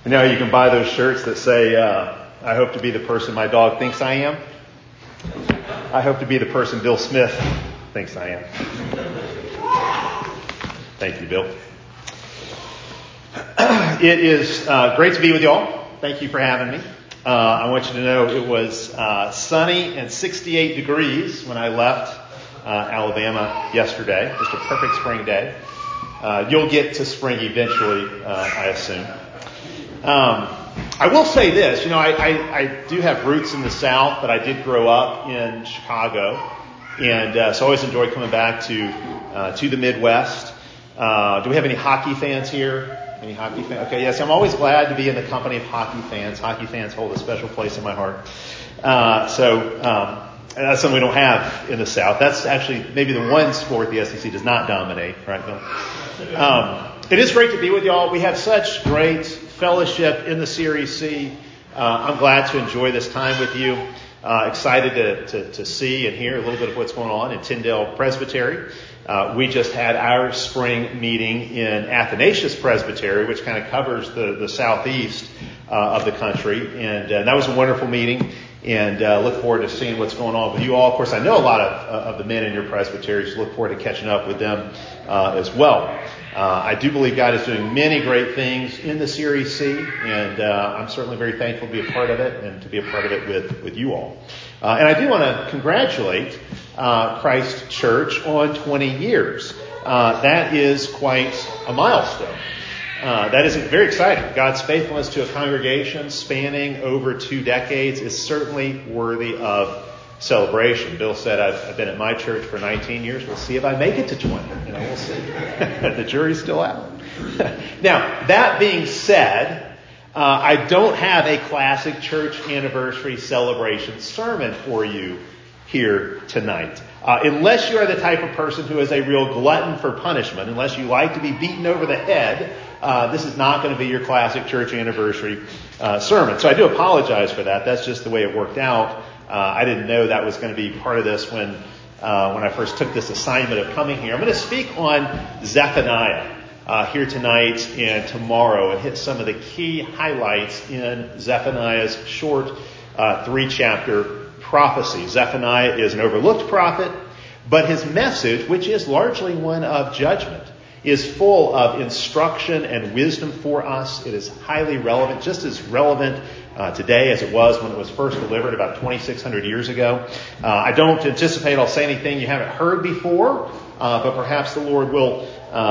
You know, you can buy those shirts that say, I hope to be the person my dog thinks I am. I hope to be the person Bill Smith thinks I am. Thank you, Bill. It is great to be with y'all. Thank you for having me. I want you to know it was sunny and 68 degrees when I left Alabama yesterday. Just a perfect spring day. You'll get to spring eventually, I assume. I will say this, you know, I do have roots in the South, but I did grow up in Chicago, and so I always enjoy coming back to the Midwest. Do we have any hockey fans here? Any hockey fans? Okay, yes, I'm always glad to be in the company of hockey fans. Hockey fans hold a special place in my heart. And that's something we don't have in the South. That's actually maybe the one sport the SEC does not dominate, right, Bill? It is great to be with y'all. We have such great fellowship in the Series C. I'm glad to enjoy this time with you. Excited to see and hear a little bit of what's going on in Tyndale Presbytery. We just had our spring meeting in Athanasius Presbytery, which kind of covers the southeast of the country. And that was a wonderful meeting. And look forward to seeing what's going on with you all. Of course, I know a lot of the men in your presbytery, so look forward to catching up with them as well. I do believe God is doing many great things in the Series C, and I'm certainly very thankful to be a part of it and to be a part of it with you all. And I do want to congratulate Christ Church on 20 years. That is quite a milestone. That is very exciting. God's faithfulness to a congregation spanning over 2 decades is certainly worthy of celebration. Bill said, I've been at my church for 19 years. We'll see if I make it to 20. We'll see. The jury's still out. Now, that being said, I don't have a classic church anniversary celebration sermon for you here tonight. Unless you are the type of person who is a real glutton for punishment, unless you like to be beaten over the head, this is not going to be your classic church anniversary sermon. So I do apologize for that. That's just the way it worked out. I didn't know that was going to be part of this when I first took this assignment of coming here. I'm going to speak on Zephaniah here tonight and tomorrow and hit some of the key highlights in Zephaniah's short 3-chapter prophecy. Zephaniah is an overlooked prophet, but his message, which is largely one of judgment, is full of instruction and wisdom for us. It is highly relevant, just as relevant today as it was when it was first delivered about 2,600 years ago. I don't anticipate I'll say anything you haven't heard before, but perhaps the Lord will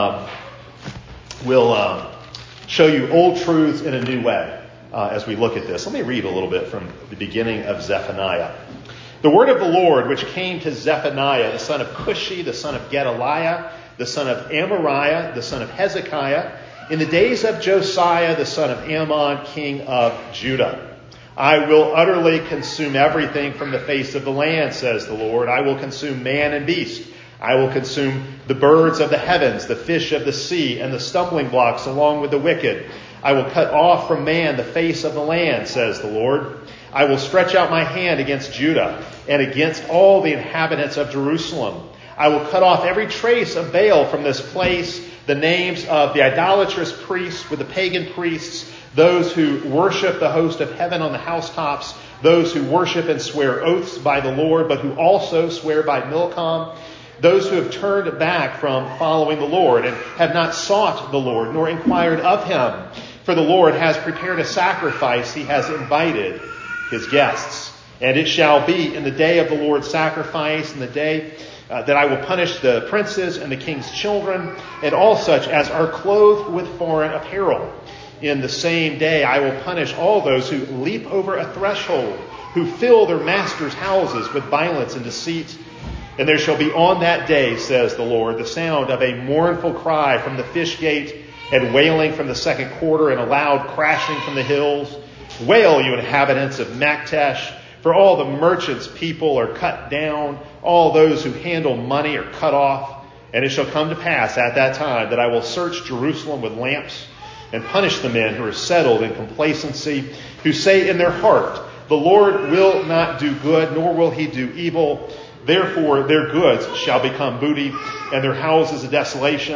show you old truths in a new way as we look at this. Let me read a little bit from the beginning of Zephaniah. The word of the Lord, which came to Zephaniah, the son of Cushi, the son of Gedaliah, the son of Amariah, the son of Hezekiah, in the days of Josiah, the son of Ammon, king of Judah. I will utterly consume everything from the face of the land, says the Lord. I will consume man and beast. I will consume the birds of the heavens, the fish of the sea, and the stumbling blocks along with the wicked. I will cut off from man the face of the land, says the Lord. I will stretch out my hand against Judah and against all the inhabitants of Jerusalem. I will cut off every trace of Baal from this place, the names of the idolatrous priests with the pagan priests, those who worship the host of heaven on the housetops, those who worship and swear oaths by the Lord, but who also swear by Milcom, those who have turned back from following the Lord and have not sought the Lord, nor inquired of him. For the Lord has prepared a sacrifice. He has invited his guests. And it shall be in the day of the Lord's sacrifice, in the day that I will punish the princes and the king's children, and all such as are clothed with foreign apparel. In the same day I will punish all those who leap over a threshold, who fill their masters' houses with violence and deceit. And there shall be on that day, says the Lord, the sound of a mournful cry from the fish gate, and wailing from the second quarter, and a loud crashing from the hills. Wail, you inhabitants of Maktesh, for all the merchants' people are cut down, all those who handle money are cut off. And it shall come to pass at that time that I will search Jerusalem with lamps and punish the men who are settled in complacency, who say in their heart, the Lord will not do good, nor will he do evil. Therefore their goods shall become booty, and their houses a desolation.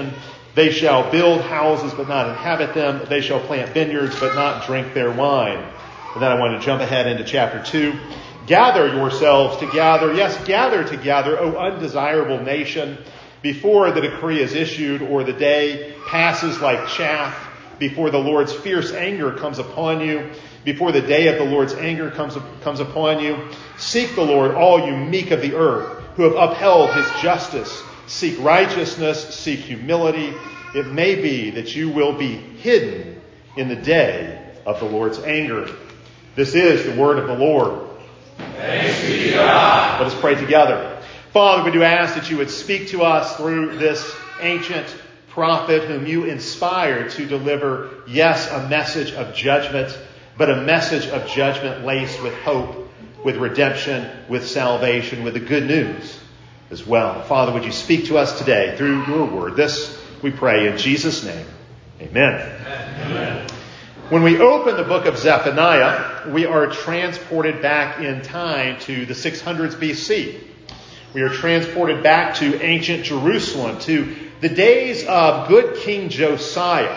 They shall build houses but not inhabit them. They shall plant vineyards but not drink their wine. And then I want to jump ahead into chapter 2. Gather yourselves together. Yes, gather together, O undesirable nation, before the decree is issued or the day passes like chaff, before the Lord's fierce anger comes upon you, before the day of the Lord's anger comes upon you. Seek the Lord, all you meek of the earth, who have upheld his justice. Seek righteousness, seek humility. It may be that you will be hidden in the day of the Lord's anger. This is the word of the Lord. Thanks be to God. Let us pray together. Father, we do ask that you would speak to us through this ancient prophet whom you inspired to deliver, yes, a message of judgment, but a message of judgment laced with hope, with redemption, with salvation, with the good news as well. Father, would you speak to us today through your word? This we pray in Jesus' name. Amen. Amen. When we open the book of Zephaniah, we are transported back in time to the 600s BC. We are transported back to ancient Jerusalem, to the days of good King Josiah.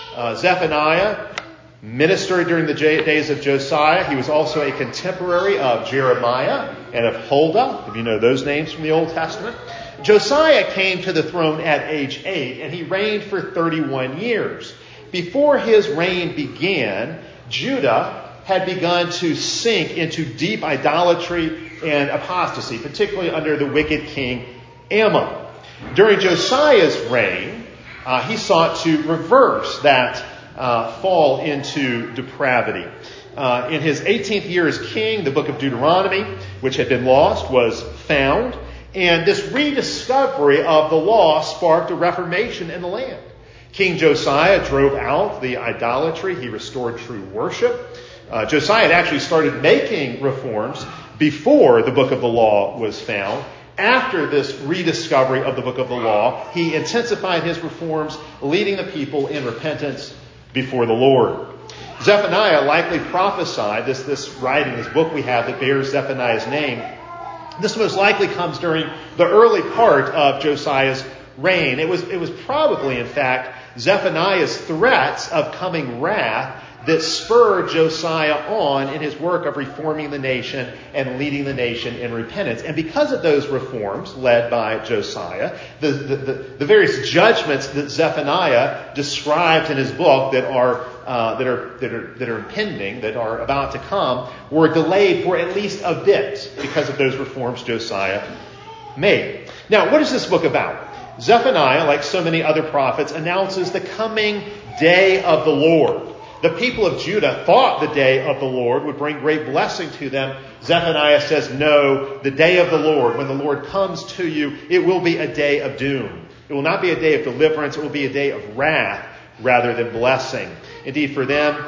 Zephaniah ministered during the days of Josiah. He was also a contemporary of Jeremiah and of Huldah, if you know those names from the Old Testament. Josiah came to the throne at age 8, and he reigned for 31 years. Before his reign began, Judah had begun to sink into deep idolatry and apostasy, particularly under the wicked king Ammon. During Josiah's reign, he sought to reverse that fall into depravity. In his 18th year as king, the book of Deuteronomy, which had been lost, was found. And this rediscovery of the law sparked a reformation in the land. King Josiah drove out the idolatry. He restored true worship. Josiah had actually started making reforms before the book of the law was found. After this rediscovery of the book of the law, he intensified his reforms, leading the people in repentance before the Lord. Zephaniah likely prophesied, this writing, this book we have that bears Zephaniah's name, this most likely comes during the early part of Josiah's reign. It was probably, in fact, Zephaniah's threats of coming wrath that spurred Josiah on in his work of reforming the nation and leading the nation in repentance. And because of those reforms led by Josiah, the various judgments that Zephaniah described in his book that are impending, that are about to come, were delayed for at least a bit because of those reforms Josiah made. Now, what is this book about? Zephaniah, like so many other prophets, announces the coming day of the Lord. The people of Judah thought the day of the Lord would bring great blessing to them. Zephaniah says, no, the day of the Lord, when the Lord comes to you, it will be a day of doom. It will not be a day of deliverance. It will be a day of wrath rather than blessing. Indeed, for them,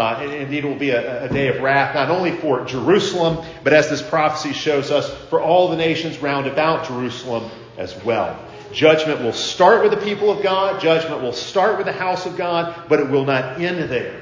it will be a day of wrath, not only for Jerusalem, but as this prophecy shows us, for all the nations round about Jerusalem as well. Judgment will start with the people of God. Judgment will start with the house of God, but it will not end there.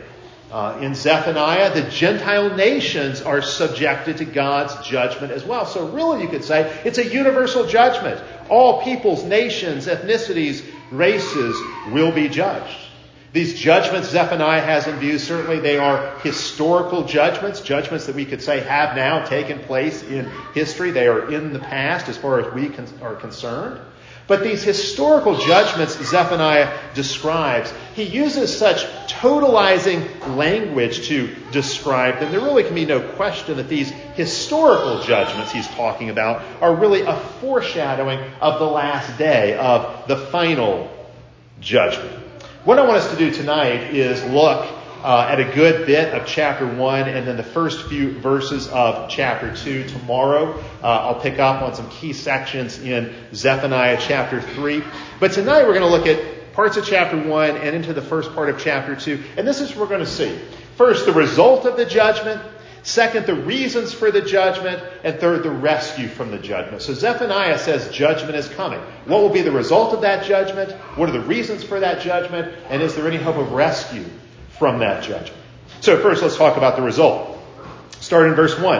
In Zephaniah, the Gentile nations are subjected to God's judgment as well. So really, you could say it's a universal judgment. All peoples, nations, ethnicities, races will be judged. These judgments Zephaniah has in view, certainly they are historical judgments, judgments that we could say have now taken place in history. They are in the past as far as we are concerned. But these historical judgments Zephaniah describes, he uses such totalizing language to describe them. There really can be no question that these historical judgments he's talking about are really a foreshadowing of the last day, of the final judgment. What I want us to do tonight is look at a good bit of chapter 1 and then the first few verses of chapter 2. Tomorrow I'll pick up on some key sections in Zephaniah chapter 3. But tonight we're going to look at parts of chapter 1 and into the first part of chapter 2. And this is what we're going to see. First, the result of the judgment. Second, the reasons for the judgment. And third, the rescue from the judgment. So Zephaniah says judgment is coming. What will be the result of that judgment? What are the reasons for that judgment? And is there any hope of rescue from that judgment? So first, let's talk about the result. Start in verse 1.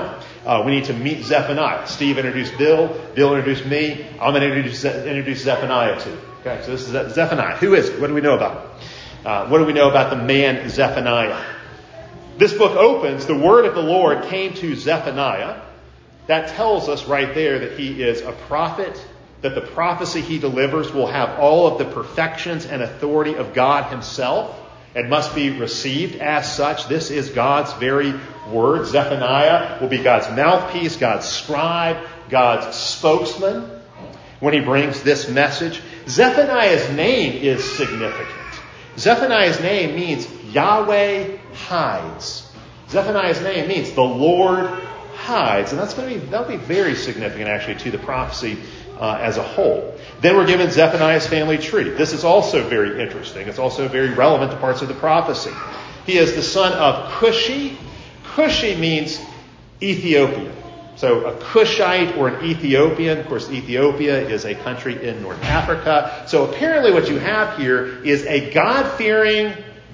we need to meet Zephaniah. Steve introduced Bill. Bill introduced me. I'm going to introduce Zephaniah too. Okay, so this is Zephaniah. Who is it? What do we know about him? What do we know about the man Zephaniah? This book opens, the word of the Lord came to Zephaniah. That tells us right there that he is a prophet, that the prophecy he delivers will have all of the perfections and authority of God himself and must be received as such. This is God's very word. Zephaniah will be God's mouthpiece, God's scribe, God's spokesman when he brings this message. Zephaniah's name is significant. Zephaniah's name means Yahweh hides. Zephaniah's name means the Lord hides. And that'll be very significant actually to the prophecy as a whole. Then we're given Zephaniah's family tree. This is also very interesting. It's also very relevant to parts of the prophecy. He is the son of Cushi. Cushi means Ethiopian. So a Cushite or an Ethiopian. Of course, Ethiopia is a country in North Africa. So apparently what you have here is a God-fearing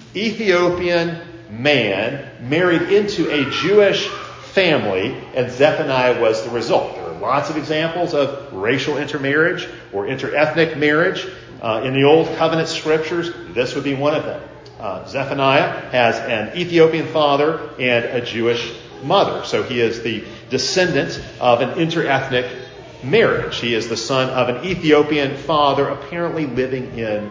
Ethiopian man married into a Jewish family, and Zephaniah was the result. There are lots of examples of racial intermarriage or interethnic marriage in the Old Covenant scriptures. This would be one of them. Zephaniah has an Ethiopian father and a Jewish mother. So he is the descendant of an interethnic marriage. He is the son of an Ethiopian father apparently living in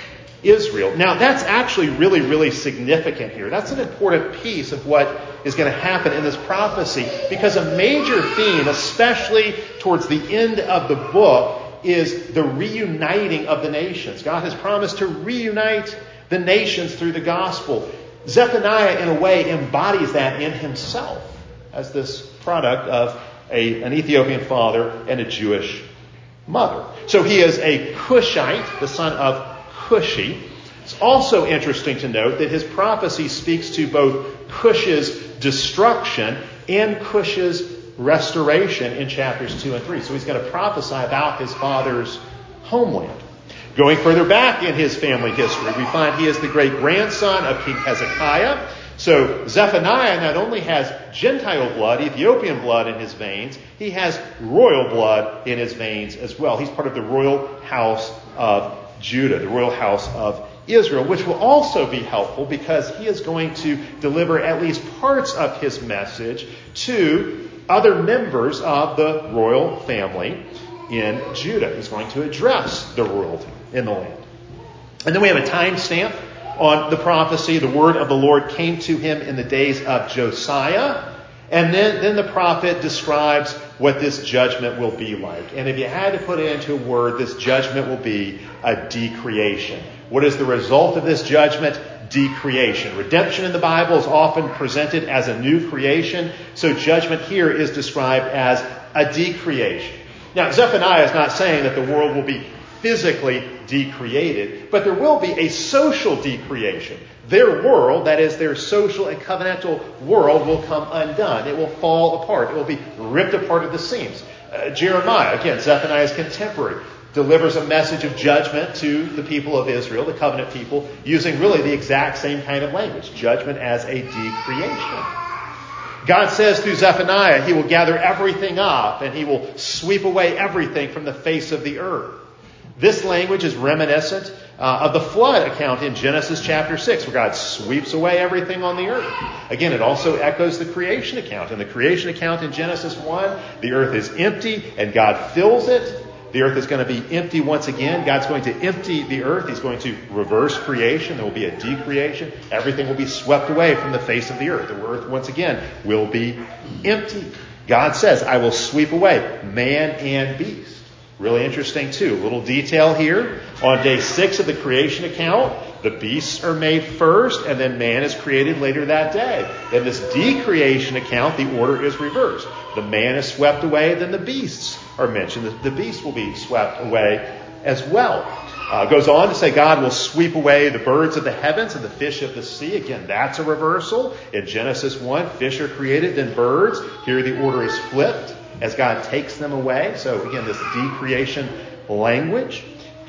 Israel. Now, that's actually really, really significant here. That's an important piece of what is going to happen in this prophecy, because a major theme, especially towards the end of the book, is the reuniting of the nations. God has promised to reunite the nations through the gospel. Zephaniah, in a way, embodies that in himself as this product of an Ethiopian father and a Jewish mother. So he is a Cushite, the son of Cushi. It's also interesting to note that his prophecy speaks to both Cush's destruction and Cush's restoration in chapters 2 and 3. So he's going to prophesy about his father's homeland. Going further back in his family history, we find he is the great-grandson of King Hezekiah. So Zephaniah not only has Gentile blood, Ethiopian blood in his veins, he has royal blood in his veins as well. He's part of the royal house of Judah, the royal house of Israel, which will also be helpful because he is going to deliver at least parts of his message to other members of the royal family in Judah. He's going to address the royalty in the land. And then we have a timestamp on the prophecy. The word of the Lord came to him in the days of Josiah. And then the prophet describes what this judgment will be like. And if you had to put it into a word, this judgment will be a decreation. What is the result of this judgment? Decreation. Redemption in the Bible is often presented as a new creation. So judgment here is described as a decreation. Now, Zephaniah is not saying that the world will be physically decreated, but there will be a social decreation. Their world, that is their social and covenantal world, will come undone. It will fall apart. It will be ripped apart at the seams. Jeremiah, again, Zephaniah's contemporary, delivers a message of judgment to the people of Israel, the covenant people, using really the exact same kind of language, judgment as a decreation. God says through Zephaniah, he will gather everything up and he will sweep away everything from the face of the earth. This language is reminiscent of the flood account in Genesis chapter 6, where God sweeps away everything on the earth. Again, it also echoes the creation account. In the creation account in Genesis 1, the earth is empty and God fills it. The earth is going to be empty once again. God's going to empty the earth. He's going to reverse creation. There will be a decreation. Everything will be swept away from the face of the earth. The earth, once again, will be empty. God says, I will sweep away man and beast. Really interesting, too. A little detail here. On day 6 of the creation account, the beasts are made first, and then man is created later that day. In this decreation account, the order is reversed. The man is swept away, then the beasts are mentioned. The beasts will be swept away as well. Goes on to say God will sweep away the birds of the heavens and the fish of the sea. Again, that's a reversal. In Genesis 1, fish are created, then birds. Here the order is flipped as God takes them away. So again, this decreation language.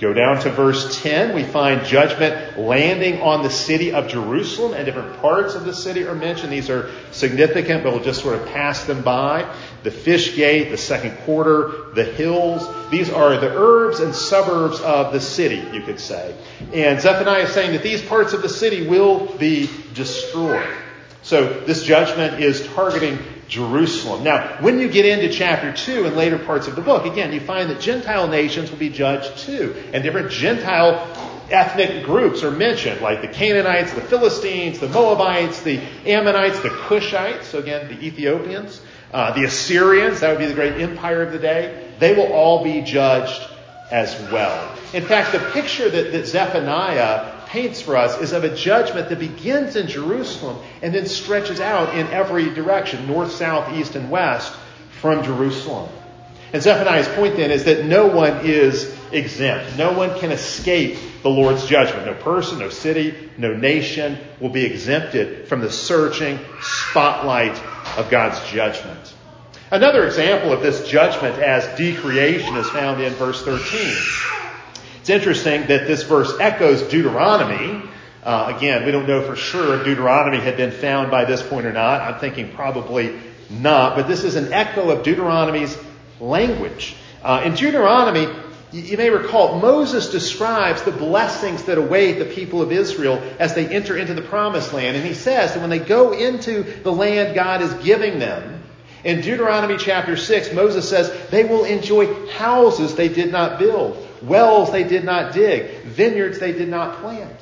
Go down to verse 10. We find judgment landing on the city of Jerusalem, and different parts of the city are mentioned. These are significant, but we'll just sort of pass them by. The fish gate, the second quarter, the hills. These are the urbs and suburbs of the city, you could say. And Zephaniah is saying that these parts of the city will be destroyed. So this judgment is targeting Jerusalem. Now, when you get into chapter 2 and later parts of the book, again, you find that Gentile nations will be judged too. And different Gentile ethnic groups are mentioned, like the Canaanites, the Philistines, the Moabites, the Ammonites, the Cushites, so again, the Ethiopians, the Assyrians, that would be the great empire of the day. They will all be judged as well. In fact, the picture that Zephaniah paints for us is of a judgment that begins in Jerusalem and then stretches out in every direction, north, south, east, and west from Jerusalem. And Zephaniah's point then is that no one is exempt. No one can escape the Lord's judgment. No person, no city, no nation will be exempted from the searching spotlight of God's judgment. Another example of this judgment as decreation is found in verse 13. It's interesting that this verse echoes Deuteronomy. Again, we don't know for sure if Deuteronomy had been found by this point or not. I'm thinking probably not. But this is an echo of Deuteronomy's language. In Deuteronomy, you may recall, Moses describes the blessings that await the people of Israel as they enter into the promised land. And he says that when they go into the land God is giving them, in Deuteronomy chapter 6, Moses says they will enjoy houses they did not build, wells they did not dig, vineyards they did not plant.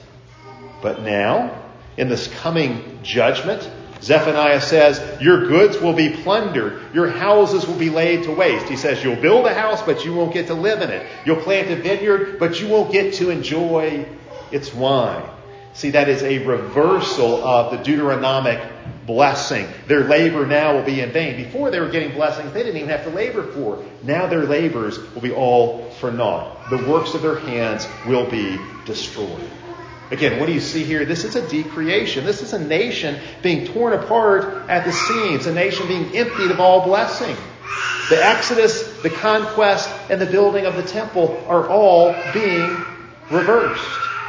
But now, in this coming judgment, Zephaniah says, your goods will be plundered. Your houses will be laid to waste. He says, you'll build a house, but you won't get to live in it. You'll plant a vineyard, but you won't get to enjoy its wine. See, that is a reversal of the Deuteronomic blessing. Their labor now will be in vain. Before they were getting blessings they didn't even have to labor for. Now their labors will be all for naught. The works of their hands will be destroyed. Again, what do you see here? This is a decreation. This is a nation being torn apart at the seams. A nation being emptied of all blessing. The Exodus, the conquest, and the building of the temple are all being reversed.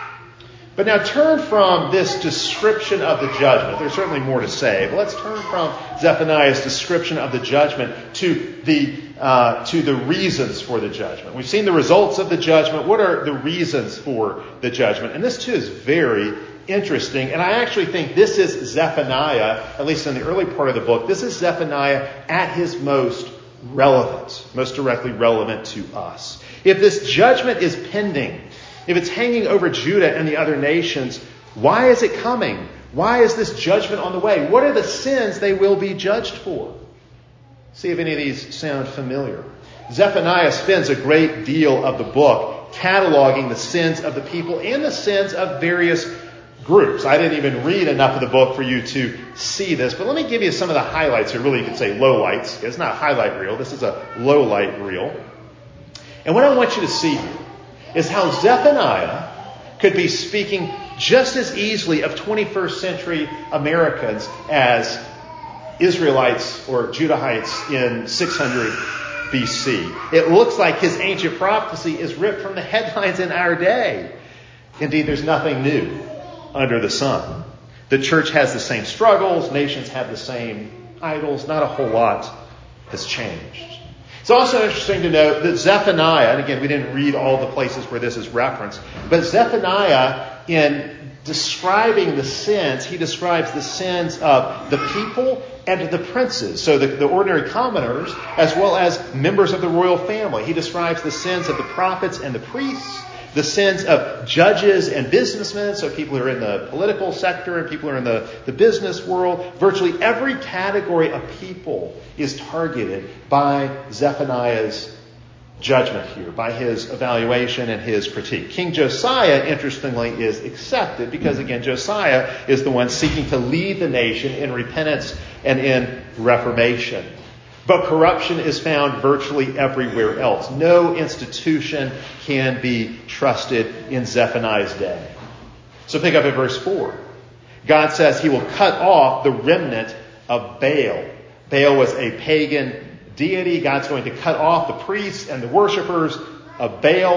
But now turn from this description of the judgment. There's certainly more to say, but let's turn from Zephaniah's description of the judgment to the reasons for the judgment. We've seen the results of the judgment. What are the reasons for the judgment? And this too is very interesting. And I actually think this is Zephaniah, at least in the early part of the book, this is Zephaniah at his most relevant, most directly relevant to us. If this judgment is pending, if it's hanging over Judah and the other nations, why is it coming? Why is this judgment on the way? What are the sins they will be judged for? See if any of these sound familiar. Zephaniah spends a great deal of the book cataloging the sins of the people and the sins of various groups. I didn't even read enough of the book for you to see this, but let me give you some of the highlights here. Really, you could say lowlights. It's not a highlight reel. This is a lowlight reel. And what I want you to see here is how Zephaniah could be speaking just as easily of 21st century Americans as Israelites or Judahites in 600 BC. It looks like his ancient prophecy is ripped from the headlines in our day. Indeed, there's nothing new under the sun. The church has the same struggles. Nations have the same idols. Not a whole lot has changed. It's also interesting to note that Zephaniah, and again, we didn't read all the places where this is referenced, but Zephaniah, in describing the sins, he describes the sins of the people and the princes, so the ordinary commoners, as well as members of the royal family. He describes the sins of the prophets and the priests, the sins of judges and businessmen, so people who are in the political sector and people who are in the business world. Virtually every category of people is targeted by Zephaniah's judgment here, by his evaluation and his critique. King Josiah, interestingly, is accepted because, again, Josiah is the one seeking to lead the nation in repentance and in reformation. But corruption is found virtually everywhere else. No institution can be trusted in Zephaniah's day. So pick up at verse 4. God says he will cut off the remnant of Baal. Baal was a pagan deity. God's going to cut off the priests and the worshipers of Baal.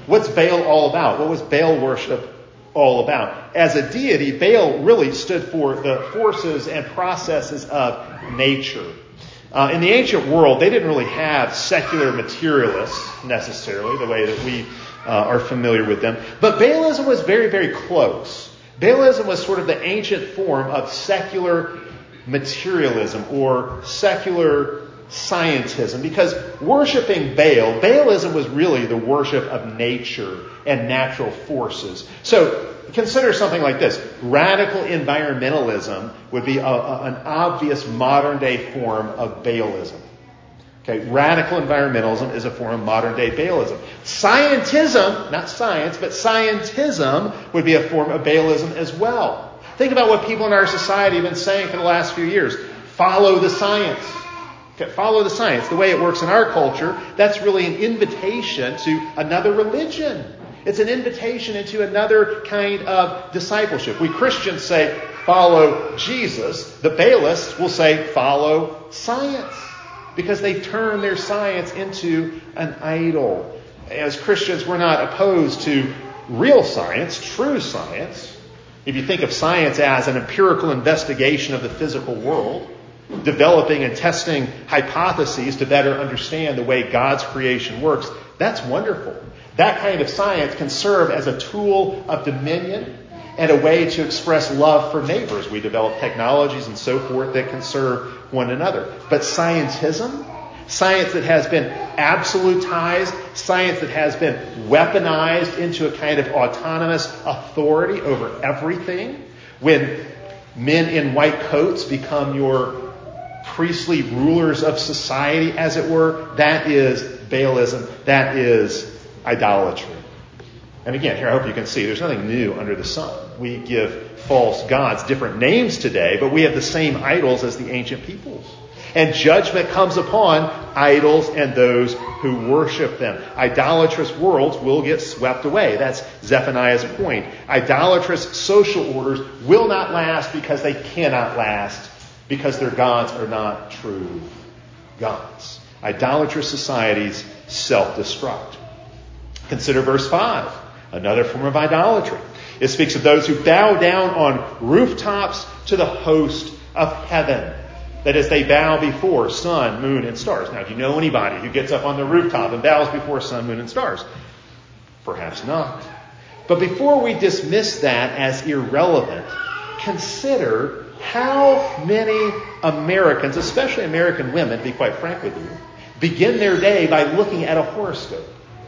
What's Baal all about? What was Baal worship all about? As a deity, Baal really stood for the forces and processes of nature. In the ancient world, they didn't really have secular materialists necessarily, the way that we are familiar with them. But Baalism was very, very close. Baalism was sort of the ancient form of secular materialism or secular scientism, because worshiping Baalism was really the worship of nature and natural forces. So consider something like this. Radical environmentalism would be an obvious modern day form of Baalism. Okay, radical environmentalism is a form of modern day Baalism. Scientism, not science, but scientism would be a form of Baalism as well. Think about what people in our society have been saying for the last few years. Follow the science. Okay, follow the science. The way it works in our culture, that's really an invitation to another religion. It's an invitation into another kind of discipleship. We Christians say, follow Jesus. The Baalists will say, follow science. Because they turn their science into an idol. As Christians, we're not opposed to real science, true science. If you think of science as an empirical investigation of the physical world, developing and testing hypotheses to better understand the way God's creation works, that's wonderful. That kind of science can serve as a tool of dominion and a way to express love for neighbors. We develop technologies and so forth that can serve one another. But scientism, science that has been absolutized, science that has been weaponized into a kind of autonomous authority over everything, when men in white coats become your priestly rulers of society, as it were, that is Baalism. That is idolatry. And again, here I hope you can see there's nothing new under the sun. We give false gods different names today, but we have the same idols as the ancient peoples. And judgment comes upon idols and those who worship them. Idolatrous worlds will get swept away. That's Zephaniah's point. Idolatrous social orders will not last because they cannot last, because their gods are not true gods. Idolatrous societies self-destruct. Consider verse 5, another form of idolatry. It speaks of those who bow down on rooftops to the host of heaven. That is, they bow before sun, moon, and stars. Now, do you know anybody who gets up on the rooftop and bows before sun, moon, and stars? Perhaps not. But before we dismiss that as irrelevant, consider how many Americans, especially American women, to be quite frank with you, begin their day by looking at a horoscope.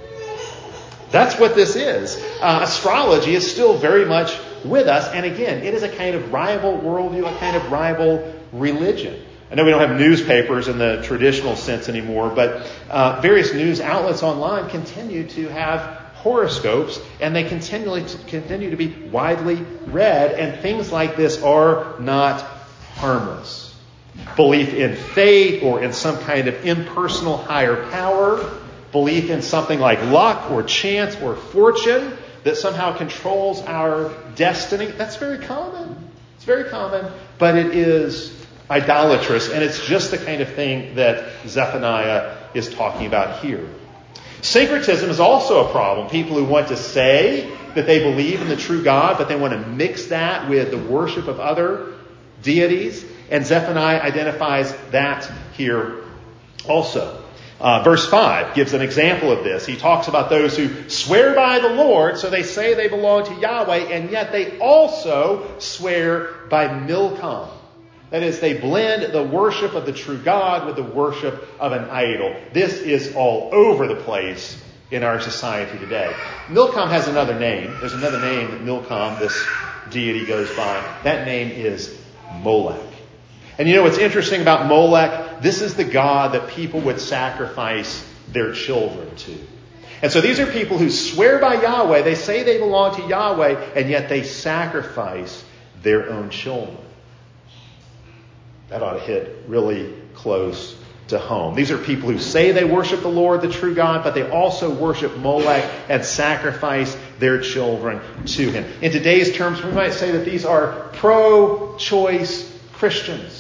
That's what this is. Astrology is still very much with us. And again, it is a kind of rival worldview, a kind of rival religion. I know we don't have newspapers in the traditional sense anymore, but various news outlets online continue to have horoscopes, and they continue to be widely read. And things like this are not harmless. Belief in fate or in some kind of impersonal higher power, belief in something like luck or chance or fortune that somehow controls our destiny, that's very common. It's very common, but it is idolatrous, and it's just the kind of thing that Zephaniah is talking about here. Syncretism is also a problem. People who want to say that they believe in the true God, but they want to mix that with the worship of other deities, and Zephaniah identifies that here also. Verse 5 gives an example of this. He talks about those who swear by the Lord, so they say they belong to Yahweh, and yet they also swear by Milcom. That is, they blend the worship of the true God with the worship of an idol. This is all over the place in our society today. Milcom has another name. There's another name that Milcom, this deity, goes by. That name is Molech. And you know what's interesting about Molech? This is the god that people would sacrifice their children to. And so these are people who swear by Yahweh. They say they belong to Yahweh, and yet they sacrifice their own children. That ought to hit really close to home. These are people who say they worship the Lord, the true God, but they also worship Molech and sacrifice their children to him. In today's terms, we might say that these are pro-choice Christians.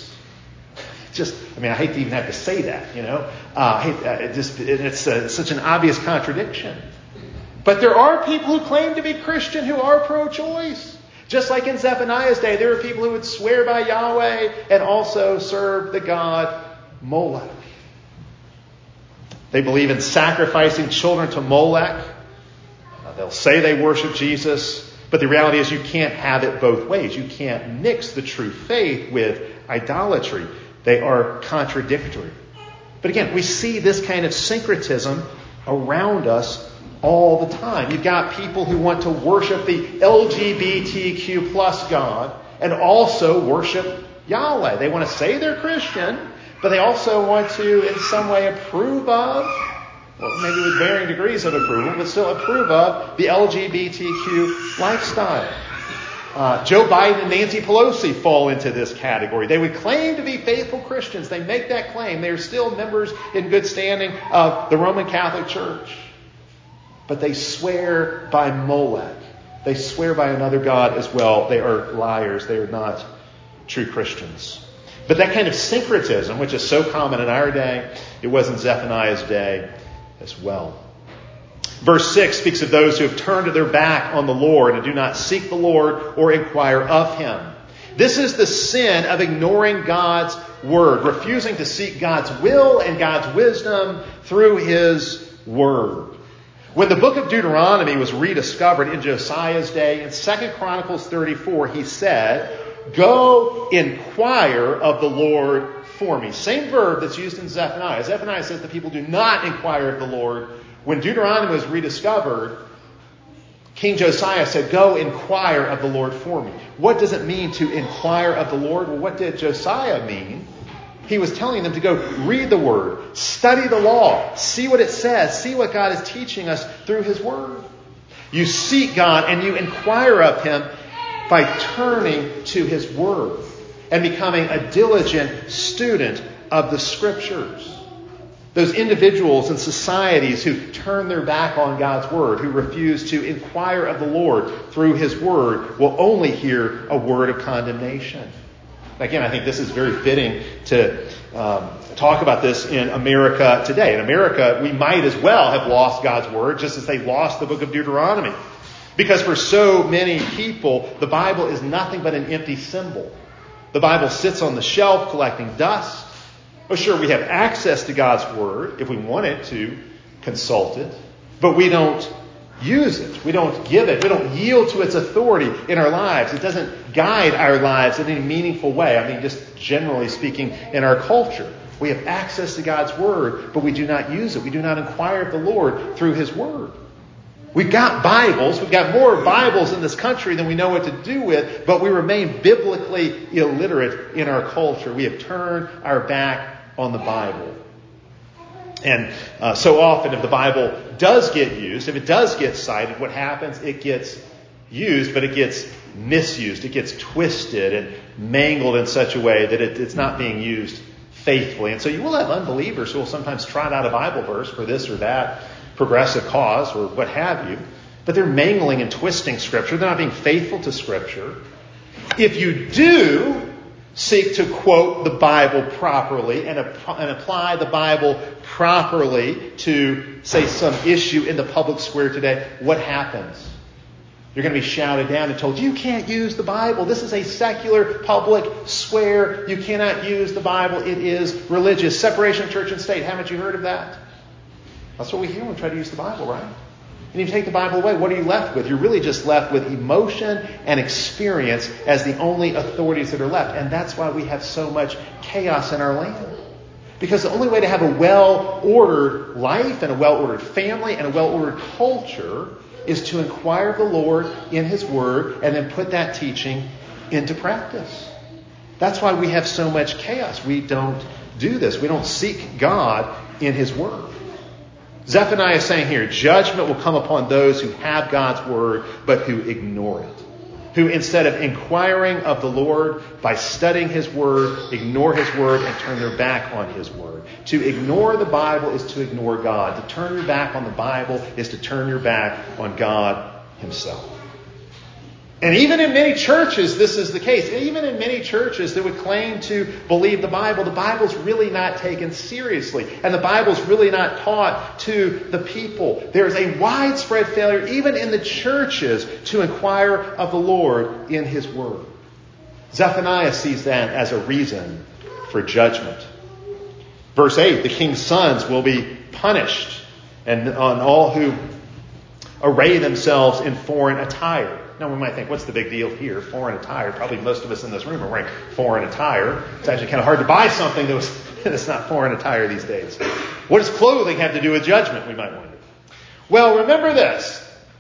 I hate to even have to say that, it's such an obvious contradiction. But there are people who claim to be Christian who are pro-choice. Just like in Zephaniah's day, there were people who would swear by Yahweh and also serve the god Molech. They believe in sacrificing children to Molech. They'll say they worship Jesus, but the reality is you can't have it both ways. You can't mix the true faith with idolatry. They are contradictory. But again, we see this kind of syncretism around us all the time. You've got people who want to worship the LGBTQ plus God and also worship Yahweh. They want to say they're Christian, but they also want to in some way approve of, well, maybe with varying degrees of approval, but still approve of the LGBTQ lifestyle. Joe Biden and Nancy Pelosi fall into this category. They would claim to be faithful Christians. They make that claim. They are still members in good standing of the Roman Catholic Church. But they swear by Molech. They swear by another god as well. They are liars. They are not true Christians. But that kind of syncretism, which is so common in our day, it was in Zephaniah's day as well. Verse 6 speaks of those who have turned their back on the Lord and do not seek the Lord or inquire of Him. This is the sin of ignoring God's word, refusing to seek God's will and God's wisdom through His word. When the book of Deuteronomy was rediscovered in Josiah's day, in 2 Chronicles 34, he said, "Go inquire of the Lord for me." Same verb that's used in Zephaniah. Zephaniah says the people do not inquire of the Lord. When Deuteronomy was rediscovered, King Josiah said, "Go inquire of the Lord for me." What does it mean to inquire of the Lord? Well, what did Josiah mean? He was telling them to go read the Word, study the law, see what it says, see what God is teaching us through His Word. You seek God and you inquire of Him by turning to His Word and becoming a diligent student of the Scriptures. Those individuals and societies who turn their back on God's Word, who refuse to inquire of the Lord through His Word, will only hear a word of condemnation. Again, I think this is very fitting to talk about this in America today. In America, we might as well have lost God's Word just as they lost the book of Deuteronomy. Because for so many people, the Bible is nothing but an empty symbol. The Bible sits on the shelf collecting dust. Oh, sure, we have access to God's Word if we wanted to consult it, but we don't use it. We don't give it. We don't yield to its authority in our lives. It doesn't guide our lives in any meaningful way. I mean, just generally speaking, in our culture. We have access to God's Word, but we do not use it. We do not inquire of the Lord through His Word. We've got Bibles. We've got more Bibles in this country than we know what to do with, but we remain biblically illiterate in our culture. We have turned our back on the Bible. And so often if the Bible does get used, if it does get cited, what happens? It gets used, but it gets misused. It gets twisted and mangled in such a way that it's not being used faithfully. And so you will have unbelievers who will sometimes trot out a Bible verse for this or that progressive cause or what have you. But they're mangling and twisting Scripture. They're not being faithful to Scripture. If you do seek to quote the Bible properly and apply the Bible properly to, say, some issue in the public square today, what happens? You're going to be shouted down and told, you can't use the Bible. This is a secular public square. You cannot use the Bible. It is religious. Separation of church and state. Haven't you heard of that? That's what we hear when we try to use the Bible, right? And if you take the Bible away, what are you left with? You're really just left with emotion and experience as the only authorities that are left. And that's why we have so much chaos in our land. Because the only way to have a well-ordered life and a well-ordered family and a well-ordered culture is to inquire of the Lord in His Word and then put that teaching into practice. That's why we have so much chaos. We don't do this. We don't seek God in His Word. Zephaniah is saying here, judgment will come upon those who have God's Word, but who ignore it. Who, instead of inquiring of the Lord by studying His Word, ignore His Word and turn their back on His Word. To ignore the Bible is to ignore God. To turn your back on the Bible is to turn your back on God Himself. And even in many churches, this is the case. And even in many churches that would claim to believe the Bible's really not taken seriously. And the Bible's really not taught to the people. There is a widespread failure, even in the churches, to inquire of the Lord in His Word. Zephaniah sees that as a reason for judgment. Verse 8, the king's sons will be punished, and on all who array themselves in foreign attire. Now we might think, what's the big deal here? Foreign attire. Probably most of us in this room are wearing foreign attire. It's actually kind of hard to buy something that's not foreign attire these days. What does clothing have to do with judgment, we might wonder? Well, remember this.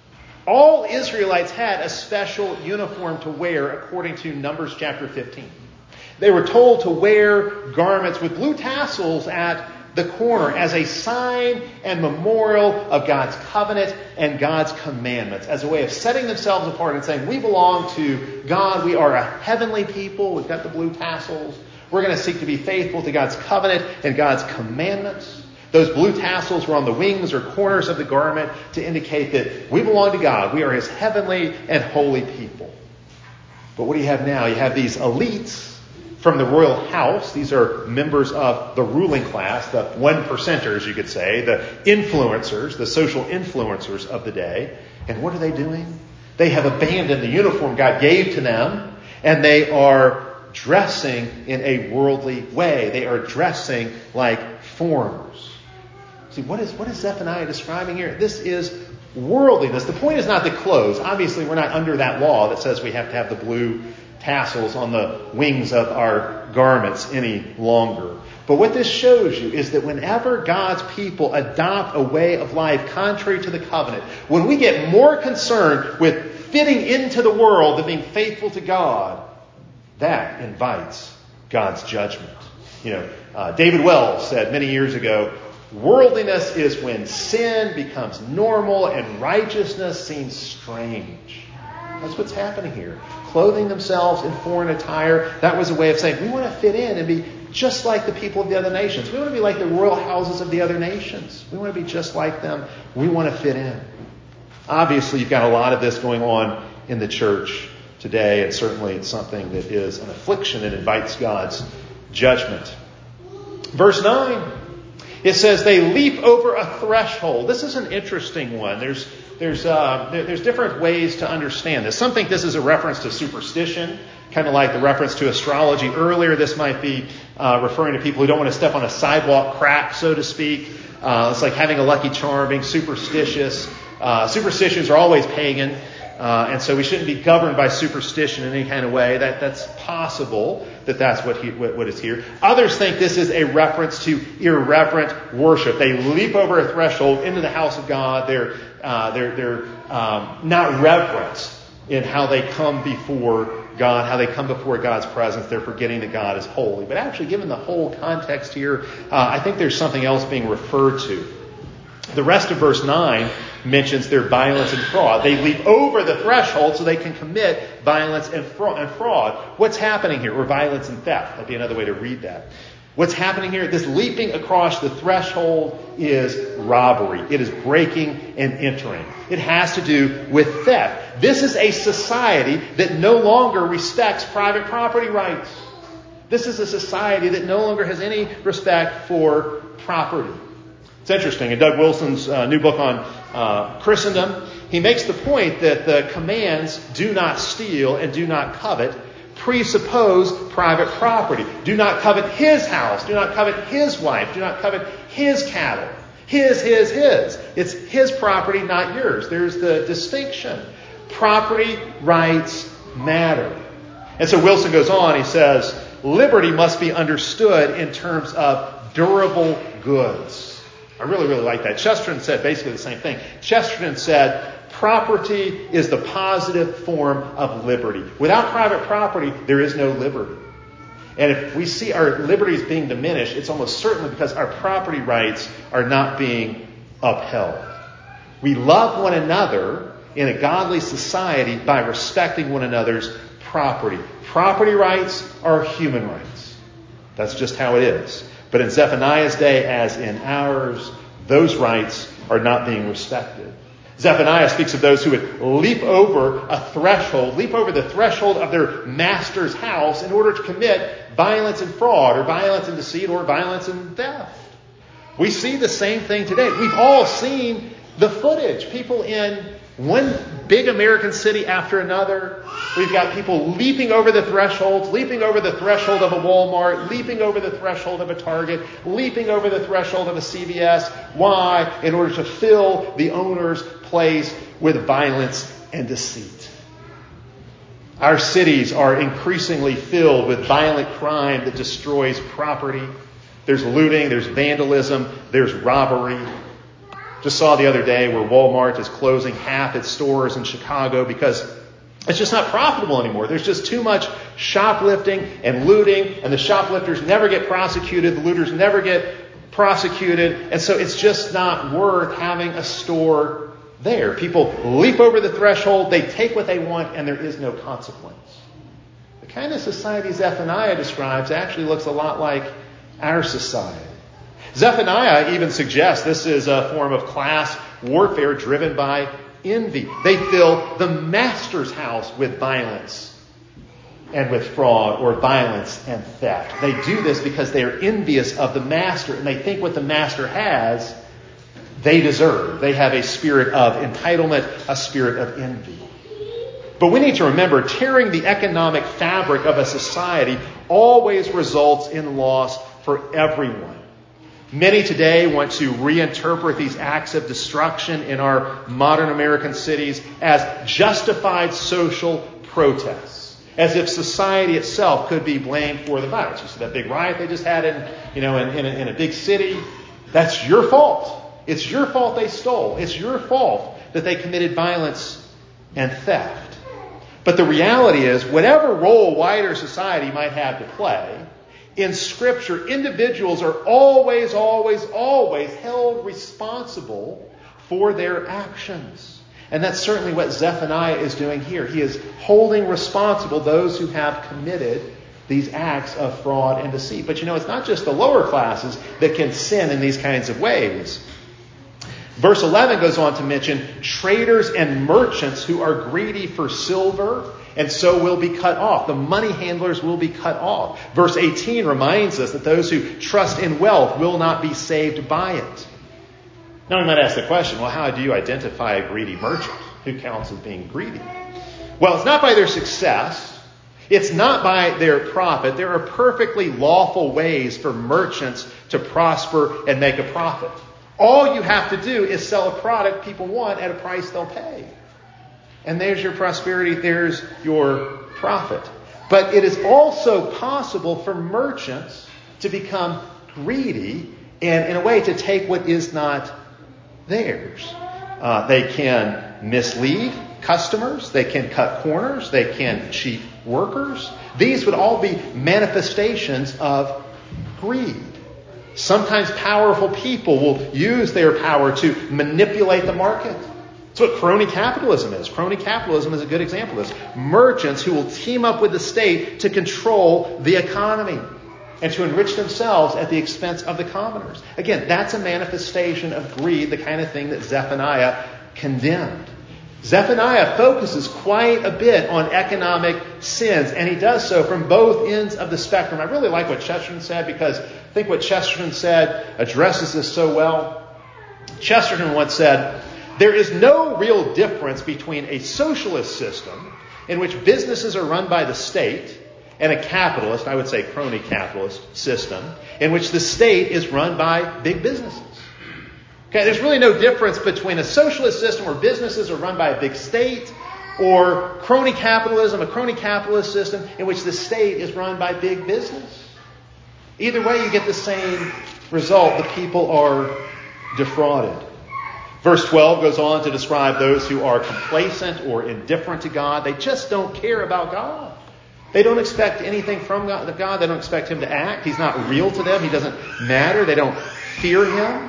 All Israelites had a special uniform to wear according to Numbers chapter 15. They were told to wear garments with blue tassels at the corner as a sign and memorial of God's covenant and God's commandments, as a way of setting themselves apart and saying, we belong to God. We are a heavenly people. We've got the blue tassels. We're going to seek to be faithful to God's covenant and God's commandments. Those blue tassels were on the wings or corners of the garment to indicate that we belong to God. We are His heavenly and holy people. But what do you have now? You have these elites from the royal house. These are members of the ruling class, the 1%ers, you could say, the influencers, the social influencers of the day. And what are they doing? They have abandoned the uniform God gave to them, and they are dressing in a worldly way. They are dressing like foreigners. See, what is Zephaniah describing here? This is worldliness. The point is not the clothes. Obviously, we're not under that law that says we have to have the blue tassels on the wings of our garments any longer. But what this shows you is that whenever God's people adopt a way of life contrary to the covenant, when we get more concerned with fitting into the world than being faithful to God, that invites God's judgment. David Wells said many years ago, worldliness is when sin becomes normal and righteousness seems strange. That's what's happening here. Clothing themselves in foreign attire, that was a way of saying, we want to fit in and be just like the people of the other nations. We want to be like the royal houses of the other nations. We want to be just like them. We want to fit in. Obviously, you've got a lot of this going on in the church today, and certainly it's something that is an affliction and invites God's judgment. Verse 9, it says they leap over a threshold. This is an interesting one. There's different ways to understand this. Some think this is a reference to superstition, kind of like the reference to astrology earlier. This might be referring to people who don't want to step on a sidewalk crack, so to speak. It's like having a lucky charm, being superstitious. Superstitions are always pagan, and so we shouldn't be governed by superstition in any kind of way. That's possible that's what is here. Others think this is a reference to irreverent worship. They leap over a threshold into the house of God. They're not reverent in how they come before God, how they come before God's presence. They're forgetting that God is holy. But actually, given the whole context here, I think there's something else being referred to. The rest of verse 9 mentions their violence and fraud. They leap over the threshold so they can commit violence and fraud. What's happening here? Or violence and theft. That'd be another way to read that. What's happening here? This leaping across the threshold is robbery. It is breaking and entering. It has to do with theft. This is a society that no longer respects private property rights. This is a society that no longer has any respect for property. It's interesting. In Doug Wilson's new book on Christendom, he makes the point that the commands do not steal and do not covet presuppose private property. Do not covet his house. Do not covet his wife. Do not covet his cattle. His. It's his property, not yours. There's the distinction. Property rights matter. And so Wilson goes on. He says, liberty must be understood in terms of durable goods. I really, really like that. Chesterton said basically the same thing. Chesterton said, property is the positive form of liberty. Without private property, there is no liberty. And if we see our liberties being diminished, it's almost certainly because our property rights are not being upheld. We love one another in a godly society by respecting one another's property. Property rights are human rights. That's just how it is. But in Zephaniah's day, as in ours, those rights are not being respected. Zephaniah speaks of those who would leap over the threshold of their master's house in order to commit violence and fraud, or violence and deceit, or violence and theft. We see the same thing today. We've all seen the footage. People in one big American city after another. We've got people leaping over the thresholds, leaping over the threshold of a Walmart, leaping over the threshold of a Target, leaping over the threshold of a CVS. Why? In order to fill the owner's place with violence and deceit. Our cities are increasingly filled with violent crime that destroys property. There's looting, there's vandalism, there's robbery. Just saw the other day where Walmart is closing half its stores in Chicago because it's just not profitable anymore. There's just too much shoplifting and looting, and the shoplifters never get prosecuted, the looters never get prosecuted, and so it's just not worth having a store there. People leap over the threshold, they take what they want, and there is no consequence. The kind of society Zephaniah describes actually looks a lot like our society. Zephaniah even suggests this is a form of class warfare driven by envy. They fill the master's house with violence and with fraud, or violence and theft. They do this because they are envious of the master, and they think what the master has, they deserve. They have a spirit of entitlement, a spirit of envy. But we need to remember, tearing the economic fabric of a society always results in loss for everyone. Many today want to reinterpret these acts of destruction in our modern American cities as justified social protests, as if society itself could be blamed for the violence. You see that big riot they just had in a big city? That's your fault. It's your fault they stole. It's your fault that they committed violence and theft. But the reality is, whatever role wider society might have to play, in Scripture, individuals are always held responsible for their actions. And that's certainly what Zephaniah is doing here. He is holding responsible those who have committed these acts of fraud and deceit. But it's not just the lower classes that can sin in these kinds of ways. Verse 11 goes on to mention traders and merchants who are greedy for silver, and so will be cut off. The money handlers will be cut off. Verse 18 reminds us that those who trust in wealth will not be saved by it. Now we might ask the question, well, how do you identify a greedy merchant? Who counts as being greedy? Well, it's not by their success. It's not by their profit. There are perfectly lawful ways for merchants to prosper and make a profit. All you have to do is sell a product people want at a price they'll pay. And there's your prosperity, there's your profit. But it is also possible for merchants to become greedy and, in a way, to take what is not theirs. They can mislead customers. They can cut corners. They can cheat workers. These would all be manifestations of greed. Sometimes powerful people will use their power to manipulate the market. That's what crony capitalism is. Crony capitalism is a good example of this. Merchants who will team up with the state to control the economy and to enrich themselves at the expense of the commoners. Again, that's a manifestation of greed, the kind of thing that Zephaniah condemned. Zephaniah focuses quite a bit on economic sins, and he does so from both ends of the spectrum. I really like what Chesterton said, because I think what Chesterton said addresses this so well. Chesterton once said, "There is no real difference between a socialist system in which businesses are run by the state and a capitalist, I would say crony capitalist system, in which the state is run by big businesses." Okay, there's really no difference between a socialist system where businesses are run by a big state or crony capitalism, a crony capitalist system in which the state is run by big business. Either way, you get the same result. The people are defrauded. Verse 12 goes on to describe those who are complacent or indifferent to God. They just don't care about God. They don't expect anything from God. They don't expect Him to act. He's not real to them. He doesn't matter. They don't fear Him.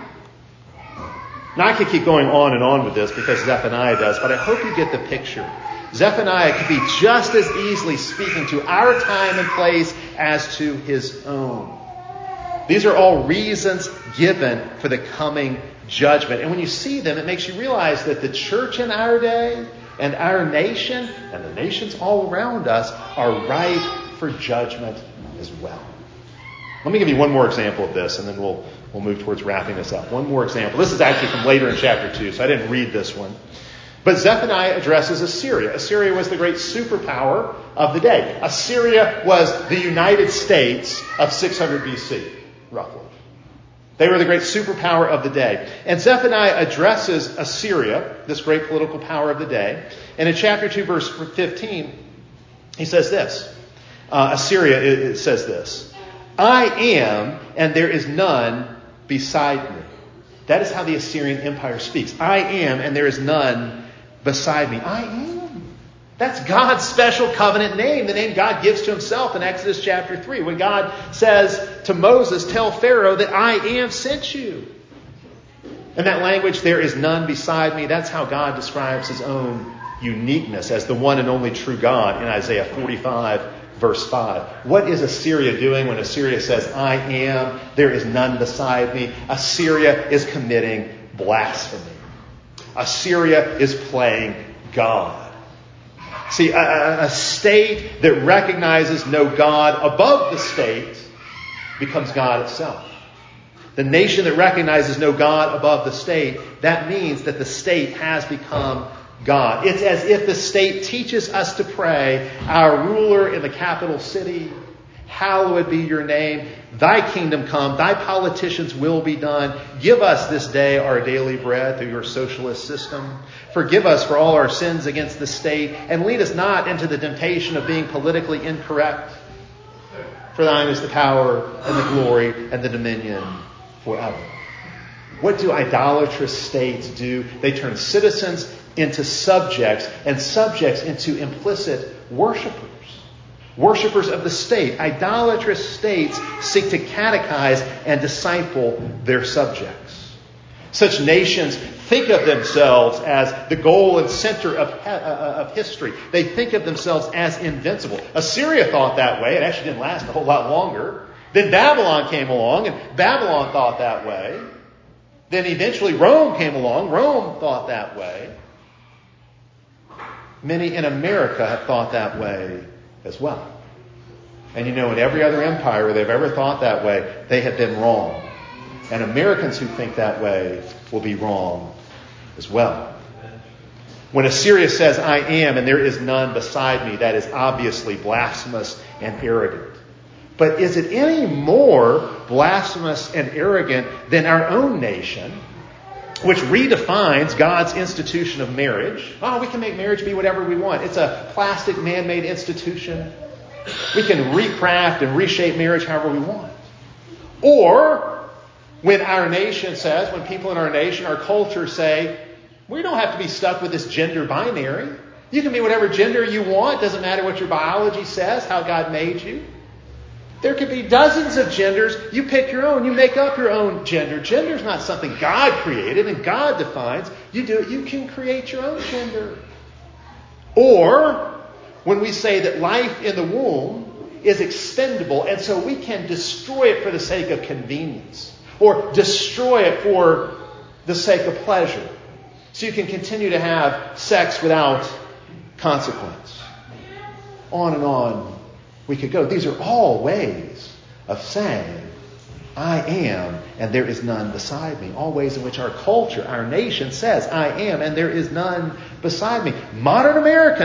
Now, I could keep going on and on with this because Zephaniah does, but I hope you get the picture. Zephaniah could be just as easily speaking to our time and place as to his own. These are all reasons given for the coming judgment. And when you see them, it makes you realize that the church in our day and our nation and the nations all around us are ripe for judgment as well. Let me give you one more example of this, and then we'll move towards wrapping this up. One more example. This is actually from later in chapter 2, so I didn't read this one. But Zephaniah addresses Assyria. Assyria was the great superpower of the day. Assyria was the United States of 600 BC, roughly. They were the great superpower of the day. And Zephaniah addresses Assyria, this great political power of the day. And in chapter 2, verse 15, he says this. Assyria, it says this. I am, and there is none beside me. That is how the Assyrian Empire speaks. I am, and there is none beside me. I am. That's God's special covenant name, the name God gives to himself in Exodus chapter 3. When God says to Moses, tell Pharaoh that I am sent you. In that language, there is none beside me. That's how God describes his own uniqueness as the one and only true God in Isaiah 45, verse 5. What is Assyria doing when Assyria says, I am, there is none beside me? Assyria is committing blasphemy. Assyria is playing God. See, a state that recognizes no God above the state becomes God itself. The nation that recognizes no God above the state, that means that the state has become God. It's as if the state teaches us to pray, our ruler in the capital city, hallowed be your name. Thy kingdom come. Thy politicians will be done. Give us this day our daily bread through your socialist system. Forgive us for all our sins against the state. And lead us not into the temptation of being politically incorrect. For thine is the power and the glory and the dominion forever. What do idolatrous states do? They turn citizens into subjects and subjects into implicit worshipers. Worshippers of the state. Idolatrous states seek to catechize and disciple their subjects. Such nations think of themselves as the goal and center of history. They think of themselves as invincible. Assyria thought that way. It actually didn't last a whole lot longer. Then Babylon came along, and Babylon thought that way. Then eventually Rome came along. Rome thought that way. Many in America have thought that way as well. And in every other empire where they've ever thought that way, they have been wrong. And Americans who think that way will be wrong as well. When Assyria says, I am, and there is none beside me, that is obviously blasphemous and arrogant. But is it any more blasphemous and arrogant than our own nation, which redefines God's institution of marriage? Oh, we can make marriage be whatever we want. It's a plastic, man-made institution. We can recraft and reshape marriage however we want. Or when our nation says, when people in our nation, our culture say, we don't have to be stuck with this gender binary. You can be whatever gender you want. Doesn't matter what your biology says, how God made you. There could be dozens of genders. You pick your own. You make up your own gender. Gender is not something God created and God defines. You can create your own gender. Or when we say that life in the womb is extendable, and so we can destroy it for the sake of convenience, or destroy it for the sake of pleasure, so you can continue to have sex without consequence. On and on we could go. These are all ways of saying, I am, and there is none beside me. All ways in which our culture, our nation says, I am, and there is none beside me. Modern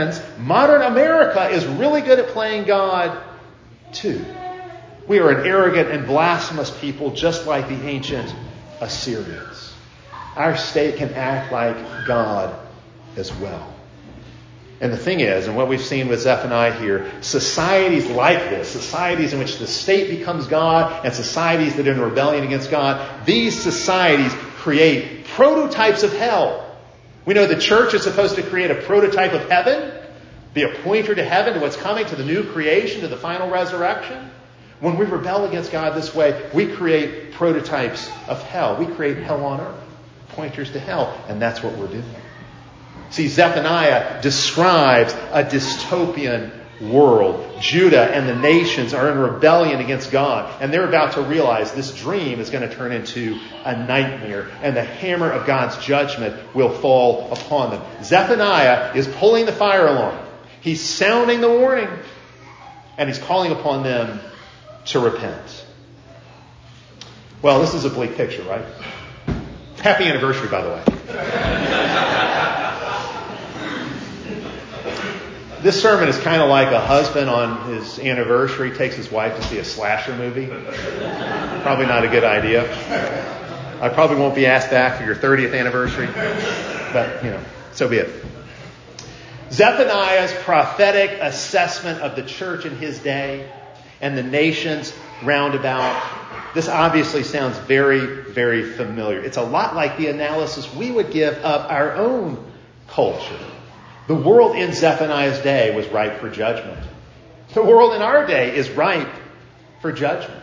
America is really good at playing God too. We are an arrogant and blasphemous people, just like the ancient Assyrians. Our state can act like God as well. And the thing is, and what we've seen with Zephaniah here, societies like this, societies in which the state becomes God, and societies that are in rebellion against God, these societies create prototypes of hell. We know the church is supposed to create a prototype of heaven, be a pointer to heaven, to what's coming, to the new creation, to the final resurrection. When we rebel against God this way, we create prototypes of hell. We create hell on earth, pointers to hell, and that's what we're doing. See, Zephaniah describes a dystopian world. Judah and the nations are in rebellion against God, and they're about to realize this dream is going to turn into a nightmare, and the hammer of God's judgment will fall upon them. Zephaniah is pulling the fire alarm. He's sounding the warning, and he's calling upon them to repent. Well, this is a bleak picture, right? Happy anniversary, by the way. This sermon is kind of like a husband on his anniversary takes his wife to see a slasher movie. Probably not a good idea. I probably won't be asked back for your 30th anniversary, but, so be it. Zephaniah's prophetic assessment of the church in his day and the nations roundabout, this obviously sounds very, very familiar. It's a lot like the analysis we would give of our own culture. The world in Zephaniah's day was ripe for judgment. The world in our day is ripe for judgment.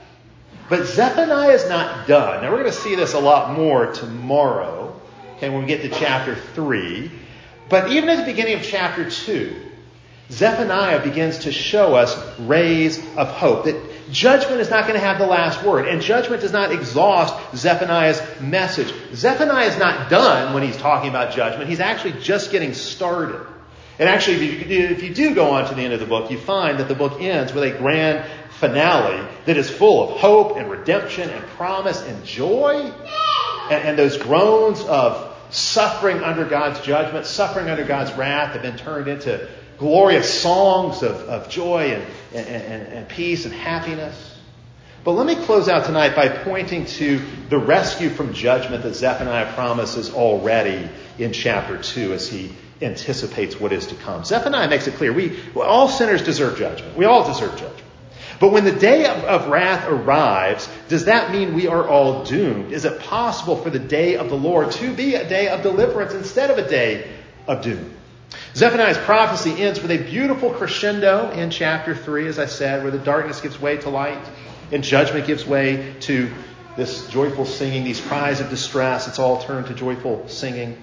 But Zephaniah is not done. Now we're going to see this a lot more tomorrow, when we get to chapter 3. But even at the beginning of chapter 2, Zephaniah begins to show us rays of hope. That judgment is not going to have the last word. And judgment does not exhaust Zephaniah's message. Zephaniah is not done when he's talking about judgment. He's actually just getting started. And actually, if you do go on to the end of the book, you find that the book ends with a grand finale that is full of hope and redemption and promise and joy. And those groans of suffering under God's judgment, suffering under God's wrath have been turned into glorious songs of joy and peace and happiness. But let me close out tonight by pointing to the rescue from judgment that Zephaniah promises already in chapter 2 as he anticipates what is to come. Zephaniah makes it clear, all sinners deserve judgment. We all deserve judgment. But when the day of wrath arrives, does that mean we are all doomed? Is it possible for the day of the Lord to be a day of deliverance instead of a day of doom? Zephaniah's prophecy ends with a beautiful crescendo in chapter 3, as I said, where the darkness gives way to light and judgment gives way to this joyful singing, these cries of distress. It's all turned to joyful singing.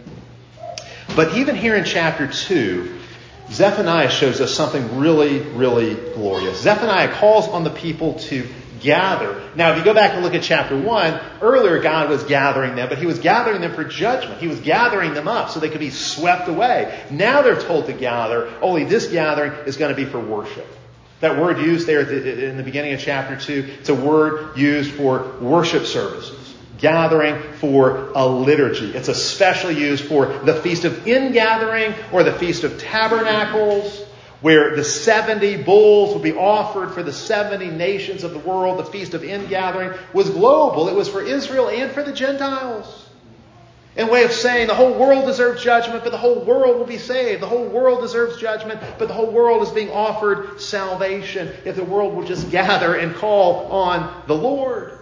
But even here in chapter 2, Zephaniah shows us something really, really glorious. Zephaniah calls on the people to gather. Now, if you go back and look at chapter 1, earlier God was gathering them, but he was gathering them for judgment. He was gathering them up so they could be swept away. Now they're told to gather, only this gathering is going to be for worship. That word used there in the beginning of chapter 2, it's a word used for worship services. Gathering for a liturgy. It's especially used for the Feast of Ingathering or the Feast of Tabernacles, where the 70 bulls would be offered for the 70 nations of the world. The Feast of Ingathering was global. It was for Israel and for the Gentiles. In way of saying the whole world deserves judgment, but the whole world will be saved. The whole world deserves judgment, but the whole world is being offered salvation if the world will just gather and call on the Lord.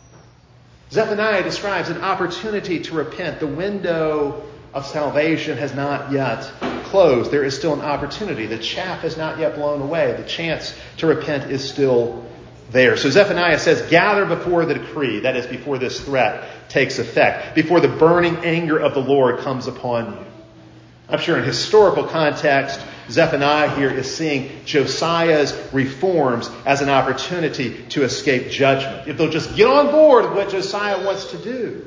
Zephaniah describes an opportunity to repent. The window of salvation has not yet closed. There is still an opportunity. The chaff has not yet blown away. The chance to repent is still there. So Zephaniah says, gather before the decree, that is, before this threat takes effect, before the burning anger of the Lord comes upon you. I'm sure in historical context, Zephaniah here is seeing Josiah's reforms as an opportunity to escape judgment. If they'll just get on board with what Josiah wants to do.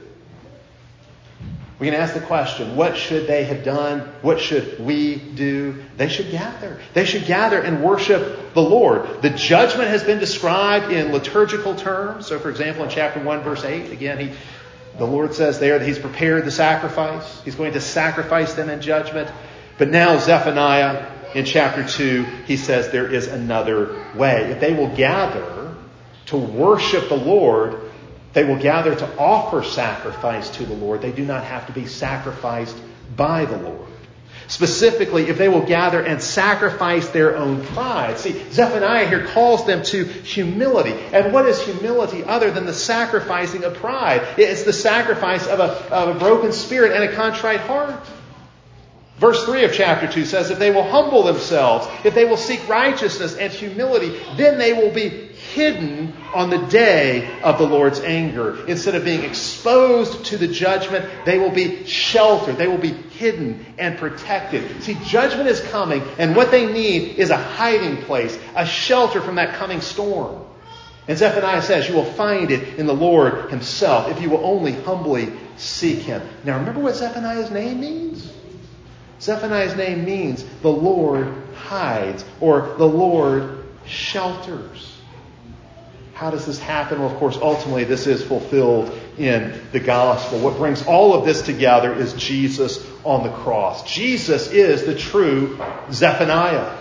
We can ask the question, what should they have done? What should we do? They should gather. They should gather and worship the Lord. The judgment has been described in liturgical terms. So, for example, in chapter 1, verse 8, again, the Lord says there that he's prepared the sacrifice. He's going to sacrifice them in judgment. But now Zephaniah, in chapter 2, he says there is another way. If they will gather to worship the Lord, they will gather to offer sacrifice to the Lord. They do not have to be sacrificed by the Lord. Specifically, if they will gather and sacrifice their own pride. See, Zephaniah here calls them to humility. And what is humility other than the sacrificing of pride? It's the sacrifice of a broken spirit and a contrite heart. Verse 3 of chapter 2 says, if they will humble themselves, if they will seek righteousness and humility, then they will be hidden on the day of the Lord's anger. Instead of being exposed to the judgment, they will be sheltered. They will be hidden and protected. See, judgment is coming, and what they need is a hiding place, a shelter from that coming storm. And Zephaniah says, you will find it in the Lord himself if you will only humbly seek him. Now remember what Zephaniah's name means? Zephaniah's name means the Lord hides, or the Lord shelters. How does this happen? Well, of course, ultimately this is fulfilled in the gospel. What brings all of this together is Jesus on the cross. Jesus is the true Zephaniah.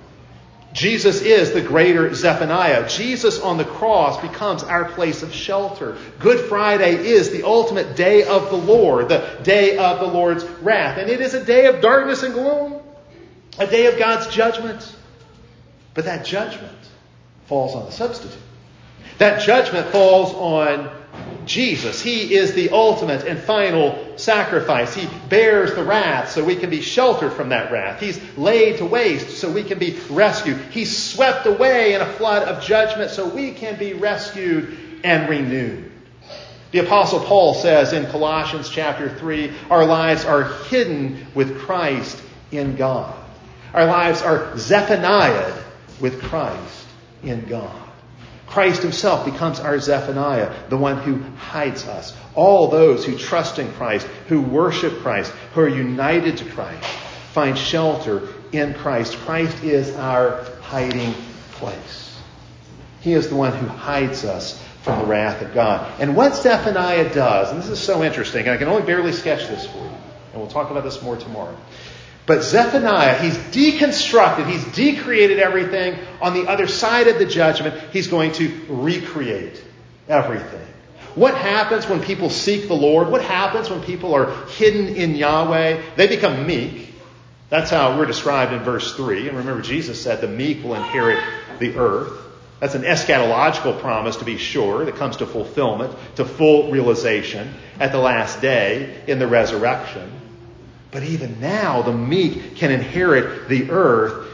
Jesus is the greater Zephaniah. Jesus on the cross becomes our place of shelter. Good Friday is the ultimate day of the Lord, the day of the Lord's wrath. And it is a day of darkness and gloom, a day of God's judgment. But that judgment falls on the substitute. That judgment falls on Jesus. He is the ultimate and final sacrifice. He bears the wrath so we can be sheltered from that wrath. He's laid to waste so we can be rescued. He's swept away in a flood of judgment so we can be rescued and renewed. The Apostle Paul says in Colossians chapter 3, our lives are hidden with Christ in God. Our lives are Zephaniah with Christ in God. Christ himself becomes our Zephaniah, the one who hides us. All those who trust in Christ, who worship Christ, who are united to Christ, find shelter in Christ. Christ is our hiding place. He is the one who hides us from the wrath of God. And what Zephaniah does, and this is so interesting, and I can only barely sketch this for you, and we'll talk about this more tomorrow. But Zephaniah, he's deconstructed, he's decreated everything. On the other side of the judgment, he's going to recreate everything. What happens when people seek the Lord? What happens when people are hidden in Yahweh? They become meek. That's how we're described in verse 3. And remember, Jesus said the meek will inherit the earth. That's an eschatological promise, to be sure, that comes to fulfillment, to full realization at the last day in the resurrection. But even now, the meek can inherit the earth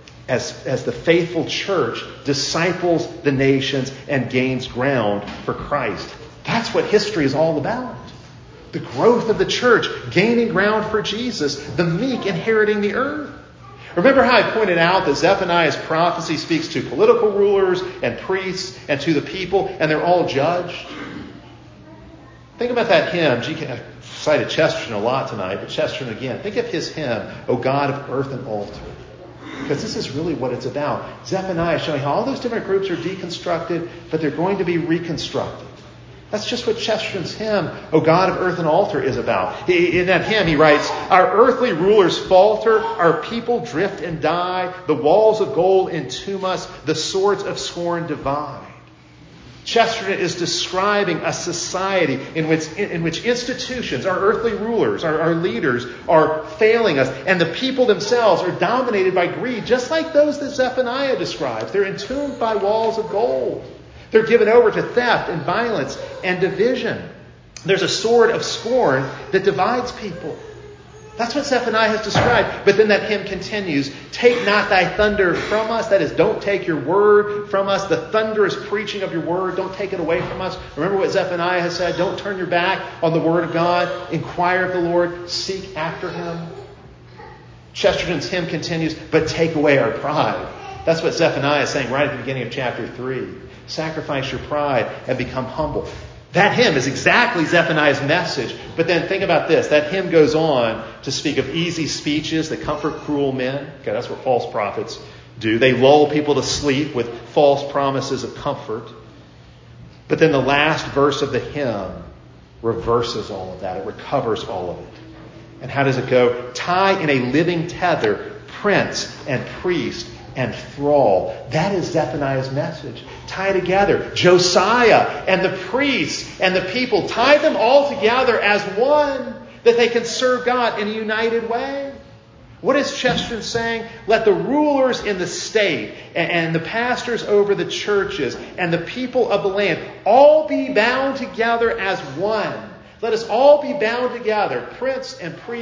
as the faithful church disciples the nations and gains ground for Christ. That's what history is all about. The growth of the church, gaining ground for Jesus, the meek inheriting the earth. Remember how I pointed out that Zephaniah's prophecy speaks to political rulers and priests and to the people, and they're all judged? Think about that hymn. I cited Chesterton a lot tonight, but Chesterton again. Think of his hymn, O God of earth and altar. Because this is really what it's about. Zephaniah showing how all those different groups are deconstructed, but they're going to be reconstructed. That's just what Chesterton's hymn, O God of earth and altar, is about. In that hymn, he writes, our earthly rulers falter, our people drift and die, the walls of gold entomb us, the swords of scorn divide. Chesterton is describing a society in which institutions, our earthly rulers, our leaders, are failing us. And the people themselves are dominated by greed, just like those that Zephaniah describes. They're entombed by walls of gold. They're given over to theft and violence and division. There's a sword of scorn that divides people. That's what Zephaniah has described. But then that hymn continues, take not thy thunder from us. That is, don't take your word from us. The thunderous preaching of your word, don't take it away from us. Remember what Zephaniah has said, don't turn your back on the word of God. Inquire of the Lord, seek after him. Chesterton's hymn continues, but take away our pride. That's what Zephaniah is saying right at the beginning of chapter 3. Sacrifice your pride and become humble. That hymn is exactly Zephaniah's message. But then think about this. That hymn goes on to speak of easy speeches that comfort cruel men. Okay, that's what false prophets do. They lull people to sleep with false promises of comfort. But then the last verse of the hymn reverses all of that. It recovers all of it. And how does it go? Tie in a living tether prince and priest and thrall. That is Zephaniah's message. Tie together Josiah and the priests and the people. Tie them all together as one, that they can serve God in a united way. What is Chesterton saying? Let the rulers in the state and the pastors over the churches and the people of the land all be bound together as one. Let us all be bound together, prince and priest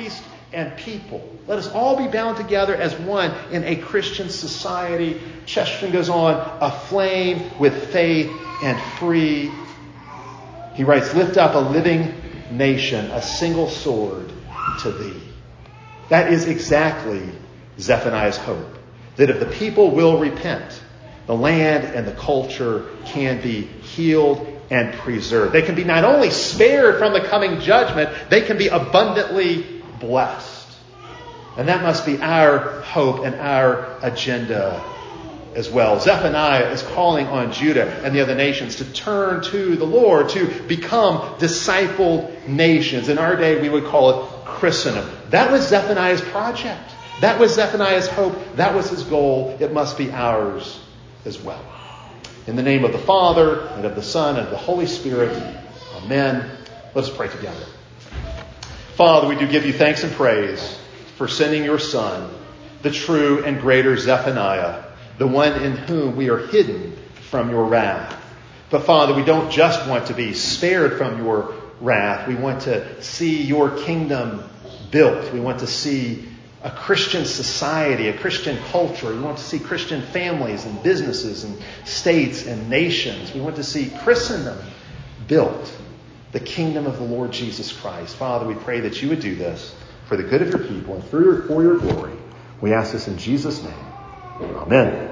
and people. Let us all be bound together as one in a Christian society. Chesterton goes on, aflame with faith and free. He writes, lift up a living nation, a single sword to thee. That is exactly Zephaniah's hope. That if the people will repent, the land and the culture can be healed and preserved. They can be not only spared from the coming judgment, they can be abundantly blessed. And that must be our hope and our agenda as well. Zephaniah is calling on Judah and the other nations to turn to the Lord, to become discipled nations. In our day, we would call it Christendom. That was Zephaniah's project. That was Zephaniah's hope. That was his goal. It must be ours as well. In the name of the Father, and of the Son, and of the Holy Spirit. Amen. Let us pray together. Father, we do give you thanks and praise for sending your Son, the true and greater Zephaniah, the one in whom we are hidden from your wrath. But Father, we don't just want to be spared from your wrath. We want to see your kingdom built. We want to see a Christian society, a Christian culture. We want to see Christian families and businesses and states and nations. We want to see Christendom built, the kingdom of the Lord Jesus Christ. Father, we pray that you would do this for the good of your people and for your glory. We ask this in Jesus' name. Amen.